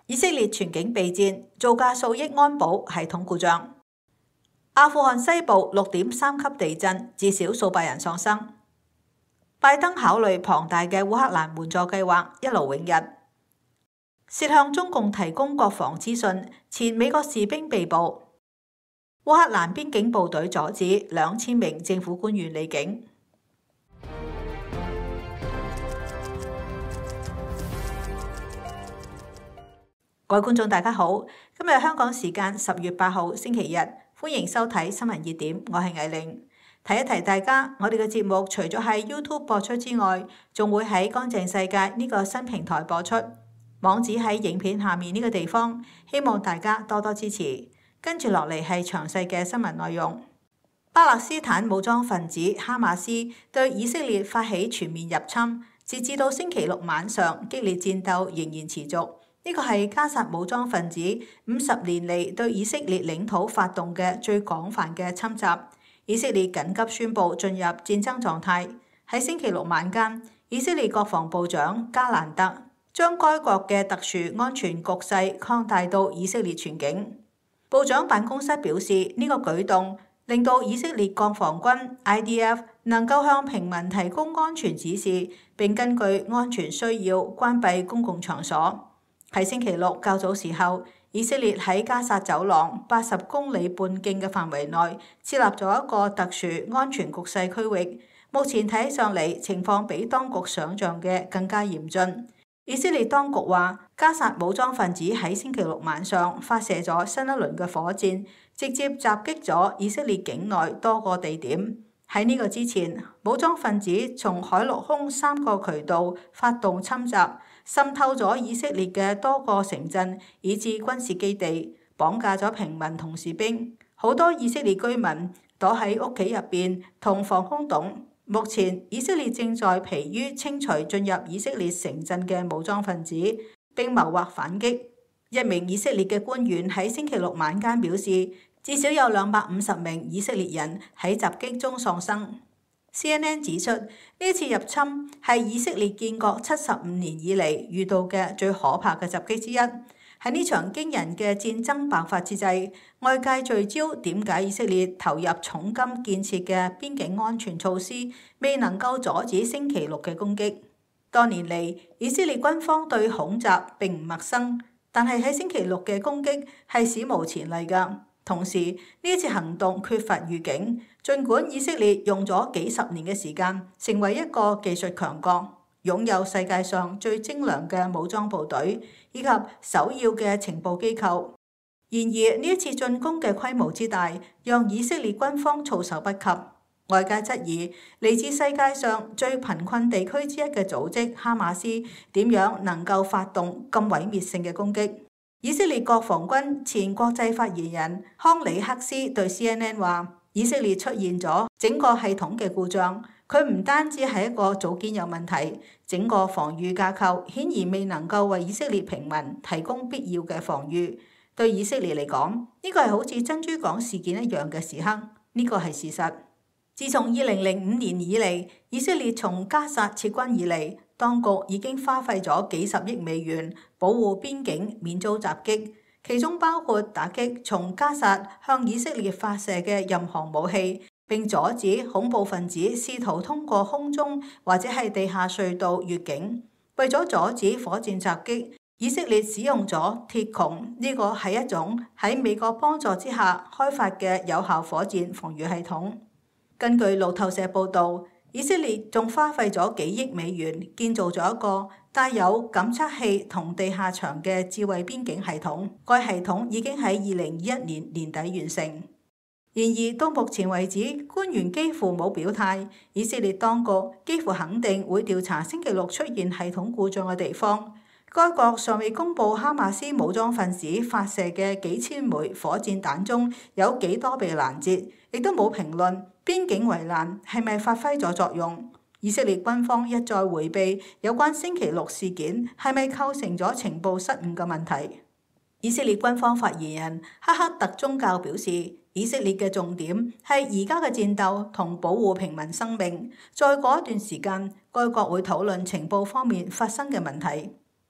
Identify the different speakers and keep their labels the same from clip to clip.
Speaker 1: 以色列全境備戰，造價數億安保系統故障。阿富汗西部6.3級地震，至少數百人喪生。拜登考慮龐大嘅烏克蘭援助計劃一勞永逸。涉向中共提供國防資訊，前美國士兵被捕。烏克蘭邊境部隊阻止2000名政府官員離境。各位觀眾大家好，今日香港時間10月8號星期日，歡迎收睇新聞熱點，我係藝玲。提一提大家，我哋嘅節目除咗喺 YouTube 播出之外，仲會喺乾淨世界呢個新平台播出，網址喺影片下面呢個地方，希望大家多多支持。跟住落嚟係詳細嘅新聞內容。巴勒斯坦武裝分子哈馬斯對以色列發起全面入侵，截至到星期六晚上，激烈戰鬥仍然持續。呢個係加薩武裝分子50年嚟對以色列領土發動嘅最廣泛嘅侵襲。以色列緊急宣布進入戰爭狀態。喺星期六晚間，以色列國防部長加蘭特將該國嘅特殊安全局勢擴大到以色列全境。部長辦公室表示，呢個舉動令到以色列國防軍 IDF 能夠向平民提供安全指示，並根據安全需要關閉公共場所。喺星期六較早時候，以色列喺加薩走廊80公里半徑嘅範圍內設立咗一個特殊安全局勢區域。目前睇上嚟情況比當局想象嘅更加嚴峻。以色列當局話，加薩武裝分子喺星期六晚上發射咗新一輪嘅火箭，直接襲擊咗以色列境內多個地點。喺呢個之前，武裝分子從海陸空3個渠道發動侵襲，滲透咗以色列嘅多個城鎮，以至軍事基地，綁架咗平民同士兵。好多以色列居民躲喺屋企入邊同防空洞。目前，以色列正在疲於清除進入以色列城鎮嘅武裝分子，並謀劃反擊。一名以色列嘅官員喺星期六晚間表示，至少有250名以色列人喺襲擊中喪生。CNN 指出，呢次入侵係以色列建國75年以嚟遇到嘅最可怕嘅襲擊之一。喺呢場驚人嘅戰爭爆發之際，外界聚焦點解以色列投入重金建設嘅邊境安全措施未能夠阻止星期六嘅攻擊。多年嚟，以色列軍方對恐襲並唔陌生，但係喺星期六嘅攻擊係史無前例㗎。同時，呢次行動缺乏預警，儘管以色列用咗幾十年嘅時間成為一個技術強國，擁有世界上最精良嘅武裝部隊以及首要嘅情報機構。然而，呢一次進攻嘅規模之大，讓以色列軍方措手不及。外界質疑嚟自世界上最貧困地區之一嘅組織哈馬斯點樣能夠發動咁毀滅性嘅攻擊。以色列國防軍前國際發言人康里克斯對 CNN 話，以色列出現咗整個系統嘅故障，佢唔單止係一個組件有問題，整個防禦架構顯然未能夠為以色列平民提供必要嘅防禦。對以色列嚟講，呢個係好似珍珠港事件一樣嘅時刻，呢個係事實。自從2005年以嚟，以色列從加薩撤軍以嚟，當局已經花費咗幾十億美元保護邊境免遭襲擊，其中包括打擊從加薩向以色列發射嘅任何武器，並阻止恐怖分子試圖通過空中或者係地下隧道越境。為咗阻止火箭襲擊，以色列使用咗鐵穹，呢個係一種喺美國幫助之下開發嘅有效火箭防禦系統。根據路透社報導，以色列仲花費咗幾億美元建造咗一個帶有感測器同地下牆嘅智慧邊境系統。該系統已經喺2021年年底完成。然而到目前為止，官員幾乎冇表態。以色列當局幾乎肯定會調查星期六出現系統故障嘅地方。該國尚未公布哈馬斯武裝分子發射嘅幾千枚火箭彈中有幾多被攔截，亦都冇評論邊境圍欄係咪發揮咗作用。以色列軍方一再迴避有關星期六事件係咪構成咗情報失誤嘅問題。以色列軍方發言人哈克特宗教表示，以色列嘅重點係而家嘅戰鬥同保護平民生命。再過一段時間，該國會討論情報方面發生嘅問題。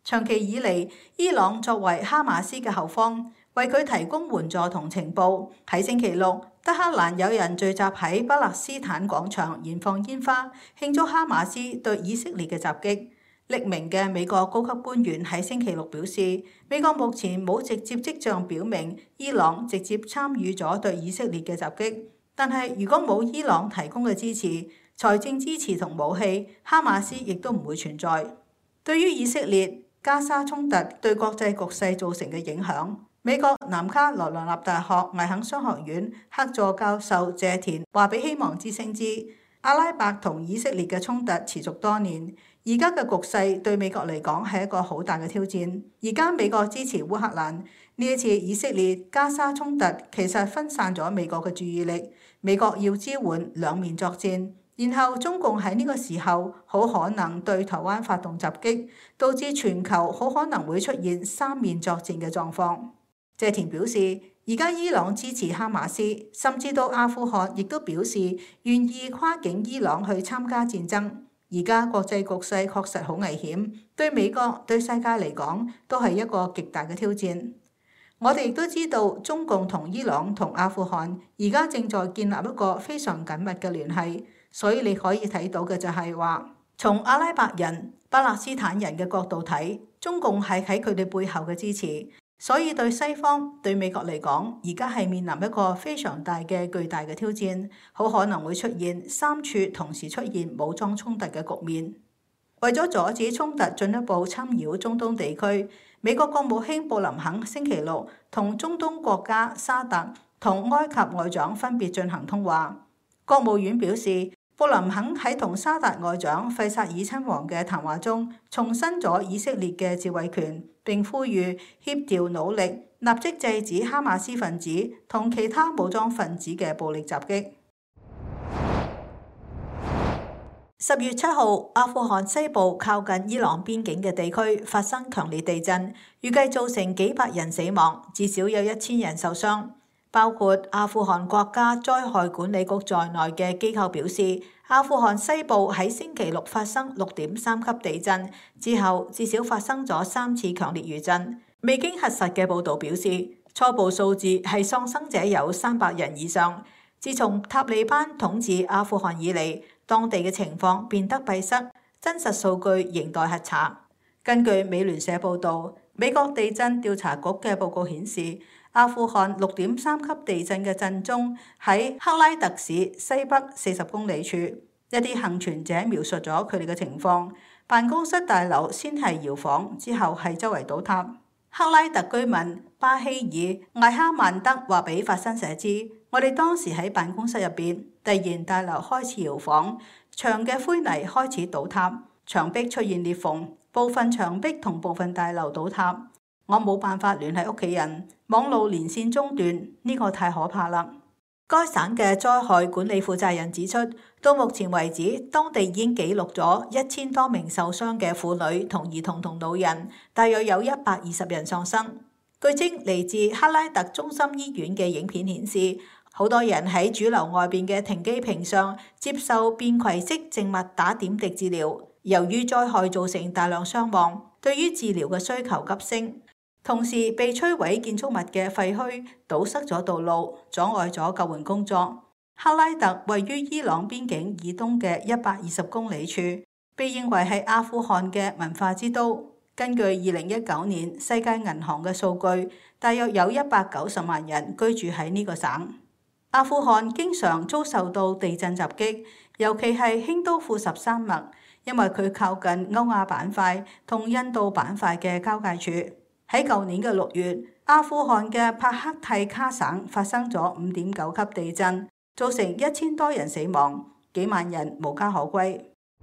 Speaker 1: 長期以嚟，伊朗作為哈馬斯嘅後方，為佢提供援助同情報。喺星期六，德黑蘭有人聚集喺巴勒斯坦廣場燃放煙花，慶祝哈馬斯對以色列嘅襲擊。匿名嘅美國高級官員喺星期六表示，美國目前冇直接跡象表明伊朗直接參與咗對以色列嘅襲擊，但係如果冇伊朗提供嘅支持、財政支持同武器，哈馬斯亦都唔會存在。對於以色列加沙衝突對國際局勢造成嘅影響，美國南卡羅來納大學艾肯商學院客座教授謝田話俾希望之聲知，阿拉伯同以色列嘅衝突持續多年，而家嘅局勢對美國嚟講係一個好大嘅挑戰。而家美國支持烏克蘭，呢一次以色列加沙衝突其實分散咗美國嘅注意力，美國要支援兩面作戰。然後中共喺呢個時候好可能對台灣發動襲擊，導致全球好可能會出現三面作戰嘅狀況。謝田表示，而家伊朗支持哈馬斯，甚至到阿富汗亦都表示願意跨境伊朗去參加戰爭。而家國際局勢確實好危險，對美國對世界嚟講都係一個極大嘅挑戰。我哋亦都知道中共同伊朗同阿富汗而家正在建立一個非常緊密嘅聯繫。所以你可以睇到嘅就係話，從阿拉伯人、巴勒斯坦人嘅角度睇，中共係喺佢哋背後嘅支持。所以對西方、對美國嚟講，而家係面臨一個非常大嘅巨大嘅挑戰，好可能會出現三處同時出現武裝衝突嘅局面。為咗阻止衝突進一步侵擾中東地區，美國國務卿布林肯星期六同中東國家沙特同埃及外長分別進行通話。國務院表示，布林肯喺同沙特外長費薩爾親王嘅談話中，重申咗以色列嘅自衛權，並呼籲協調努力，立即制止哈馬斯分子同其他武裝分子嘅暴力襲擊。10月7號，阿富汗西部靠近伊朗邊境嘅地區發生強烈地震，預計造成幾百人死亡，至少有1000人受傷。包括阿富汗國家災害管理局在內嘅機構表示，阿富汗西部喺星期六發生6.3級地震之後，至少發生咗3次強烈餘震。未經核實嘅報導表示，初步數字係喪生者有300人以上。自從塔利班統治阿富汗以嚟，當地嘅情況變得閉塞，真實數據仍待核查。根據美聯社報導，美國地震調查局嘅報告顯示，阿富汗6.3級地震嘅震中喺克拉特市西北40公里處。一啲幸存者描述咗佢哋嘅情況：辦公室大樓先係搖晃，之後係周圍倒塌。克拉特居民巴希爾艾哈曼德話俾法新社知，我哋當時喺辦公室入邊，突然大樓開始搖晃，牆嘅灰泥開始倒塌，牆壁出現裂縫，部分牆壁同部分大樓倒塌。我冇辦法聯繫屋企人，網路連線中斷，呢個太可怕啦。該省嘅災害管理負責人指出，到目前為止，當地已經記錄咗1000多名受傷嘅婦女同兒童同老人，大約有120人喪生。據稱，嚟自克拉特中心醫院嘅影片顯示，好多人喺主樓外邊嘅停機坪上接受便攜式靜脈打點滴治療。由於災害造成大量傷亡，對於治療嘅需求急升。同時，被摧毀建築物嘅廢墟堵塞咗道路，阻礙咗救援工作。克拉特位於伊朗邊境以東嘅120公里處，被認為係阿富汗嘅文化之都。根據2019年世界銀行嘅數據，大約有190萬人居住喺呢個省。阿富汗經常遭受到地震襲擊，尤其係興都庫什山脈，因為佢靠近歐亞板塊同印度板塊嘅交界處。喺舊年嘅6月，阿富汗嘅帕克蒂卡省發生咗5.9級地震，造成1000多人死亡，幾萬人無家可歸。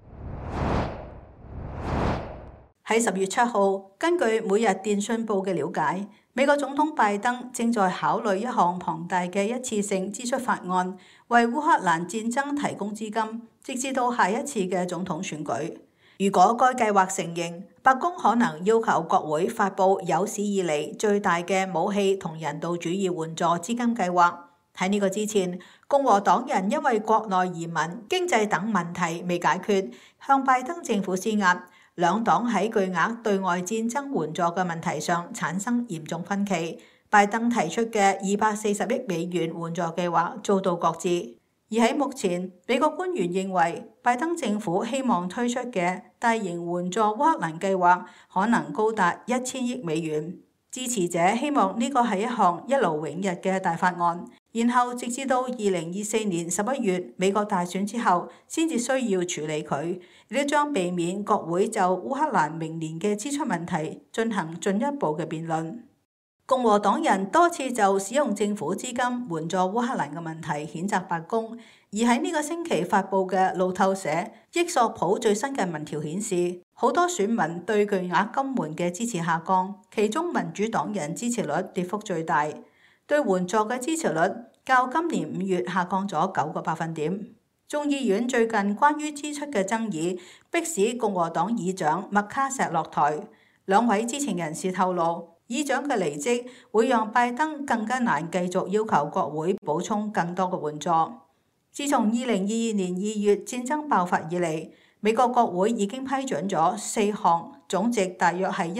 Speaker 1: 喺10月7號，根據每日電訊報嘅了解，美國總統拜登正在考慮一項龐大嘅一次性支出法案，為烏克蘭戰爭提供資金，直至到下一次嘅總統選舉。如果該計劃成形，白宮可能要求國會發布有史以嚟最大嘅武器同人道主義援助資金計劃。喺呢個之前，共和黨人因為國內移民、經濟等問題未解決，向拜登政府施壓， 兩黨喺巨額對外戰爭援助嘅問題上產生嚴重分歧。拜登提出嘅240億美元援助計劃遭到擱置，而喺目前，美國官員認為拜登政府希望推出嘅大型援助烏克蘭計劃可能高達1000億美元。支持者希望呢個係一項一勞永逸嘅大法案，然後直至到2024年11月美國大選之後，先至需要處理佢，亦都將避免國會就烏克蘭明年嘅支出問題進行進一步嘅辯論。共和黨人多次就使用政府資金援助烏克蘭嘅問題譴責白宮，而喺呢個星期發布嘅路透社益索普最新嘅民調顯示，好多選民對巨額金援嘅支持下降，其中民主黨人支持率跌幅最大，對援助嘅支持率較今年5月下降咗9個百分點。眾議院最近關於支出嘅爭議，迫使共和黨議長麥卡錫落台。兩位知情人士透露，議長嘅離職會讓拜登更加難繼續要求國會補充更多嘅援助。自從2022年2月戰爭爆發以嚟，美國國會已經批准咗4項總值大約係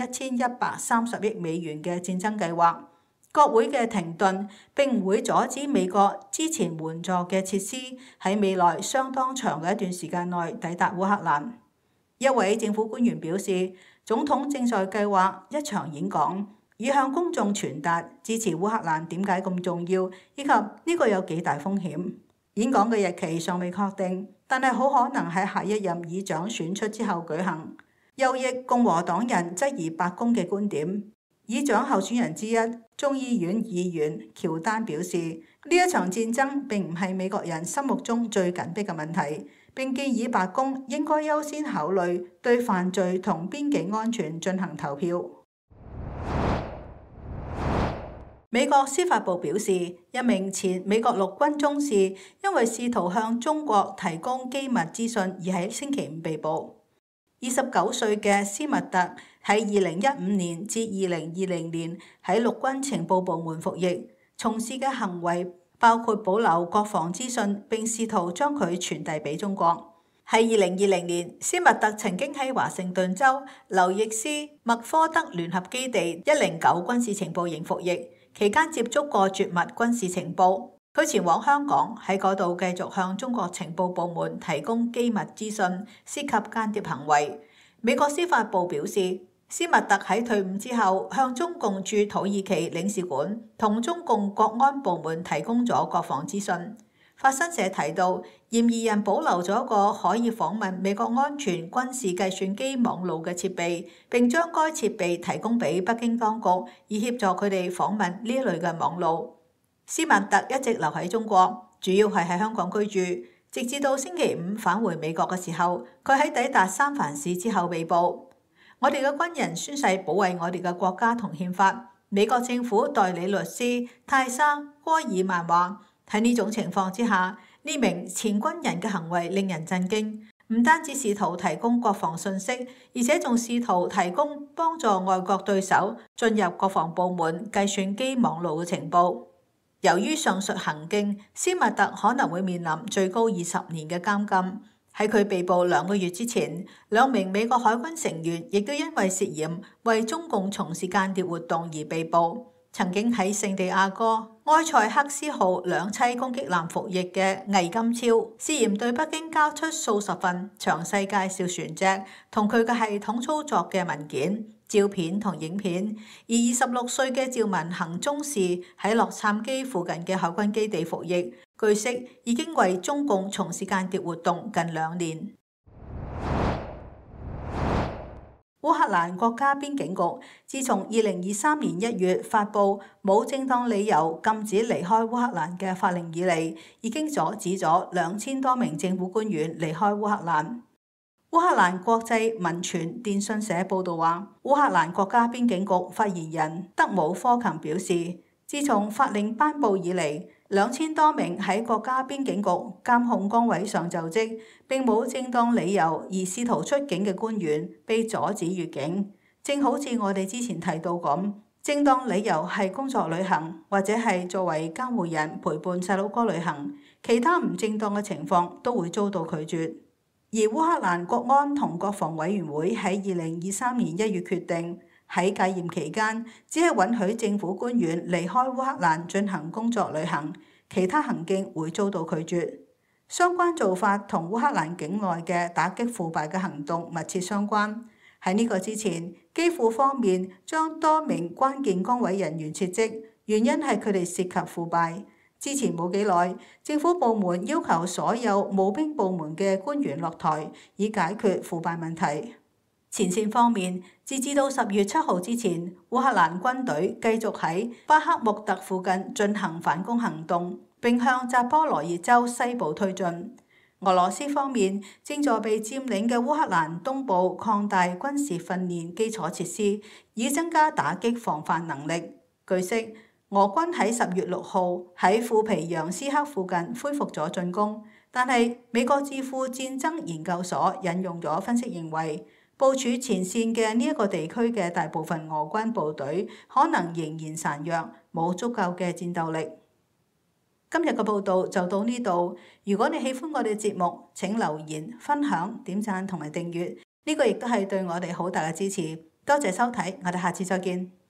Speaker 1: 1130億美元嘅戰爭計劃。國會嘅停頓並唔會阻止美國之前援助嘅設施喺未來相當長嘅一段時間內抵達烏克蘭。一位政府官員表示，總統正在計劃一場演講，以向公眾傳達支持烏克蘭點解咁重要，以及呢個有幾大風險。演講嘅日期尚未確定，但係好可能喺下一任議長選出之後舉行。右翼共和黨人質疑白宮嘅觀點。議長候選人之一，眾議院議員喬丹表示，呢一場戰爭並唔係美國人心目中最緊迫嘅問題，並建議白宮應該優先考慮對犯罪同邊境安全進行投票。美國司法部表示，一名前美國陸軍中士因為試圖向中國提供機密資訊而喺星期5被捕。29歲嘅斯密特喺2015年至2020年喺陸軍情報部門服役，從事嘅行為包括保留國防資訊並試圖將佢傳遞俾中國。喺2020年，斯密特曾經喺華盛頓州劉易斯麥科德聯合基地109軍事情報營服役，期間接觸過絕密軍事情報。佢前往香港，喺嗰度繼續向中國情報部門提供機密資訊，涉及間諜行為。美國司法部表示，斯密特喺退伍之後，向中共駐土耳其領事館同中共國安部門提供咗國防資訊。法新社提到，嫌疑人保留咗一個可以訪問美國安全軍事計算機網路嘅設備，並將該設備提供俾北京當局，以協助佢哋訪問呢一類嘅網路。斯密特一直留喺中國，主要係喺香港居住，直至到星期5返回美國嘅時候，佢喺抵達三藩市之後被捕。我哋嘅軍人宣誓保衛我哋嘅國家同憲法。美國政府代理律師泰莎·戈爾曼話：喺呢種情況之下，呢名前軍人嘅行為令人震驚，唔單止試圖提供國防信息，而且仲試圖提供幫助外國對手進入國防部門計算機網路嘅情報。由於上述行徑，斯密特可能會面臨最高20年嘅監禁。喺佢被捕2個月之前，2名美國海軍成員亦都因為涉嫌為中共從事間諜活動而被捕。曾經喺聖地亞哥埃塞克斯號兩棲攻擊艦服役嘅魏金超，涉嫌對北京交出數十份詳細介紹船隻同佢嘅系統操作嘅文件、照片同影片。而26歲嘅趙文恒中士喺洛杉磯附近嘅海軍基地服役，據悉已經為中共從事間諜活動近2年。烏克蘭國家邊境局自從2023年1月發布冇正當理由禁止離開烏克蘭嘅法令以嚟，已經阻止咗2000多名政府官員離開烏克蘭。烏克蘭國際民傳電訊社報導話，烏克蘭國家邊境局發言人德姆科琴表示，自從法令頒布以嚟，2000多名喺國家邊境局監控崗位上就職並冇正當理由而試圖出境嘅官員被阻止越境。正好似我哋之前提到咁，正當理由係工作旅行或者係作為監護人陪伴細佬哥旅行，其他唔正當嘅情況都會遭到拒絕。 而烏克蘭國安同國防委員會喺2023年1月決定，喺戒嚴期間只係允許政府官員離開烏克蘭進行工作旅行，其他行徑會遭到拒絕。相關做法同烏克蘭境內嘅打擊腐敗嘅行動密切相關。喺呢個之前，基輔方面將多名關鍵崗位人員撤職，原因係佢哋涉及腐敗。之前冇幾耐，政府部門要求所有募兵部門嘅官員落台，以解決腐敗問題。前線方面，截至到10月7號之前，烏克蘭軍隊繼續喺巴克穆特附近進行反攻行動，並向扎波羅熱州西部推進。俄羅斯方面正在被佔領嘅烏克蘭東部擴大軍事訓練基礎設施，以增加打擊防範能力。據悉，俄軍喺10月6號喺庫皮揚斯克附近恢復咗進攻，但係美國智庫戰爭研究所引用咗分析認為，部署前線嘅呢一個地區嘅大部分俄軍部隊可能仍然孱弱，冇足夠嘅戰鬥力。今日嘅報道就到呢度。如果你喜歡我哋節目，請留言、分享、點讚同埋訂閱，呢個亦都係對我哋好大嘅支持。多謝收睇，我哋下次再見。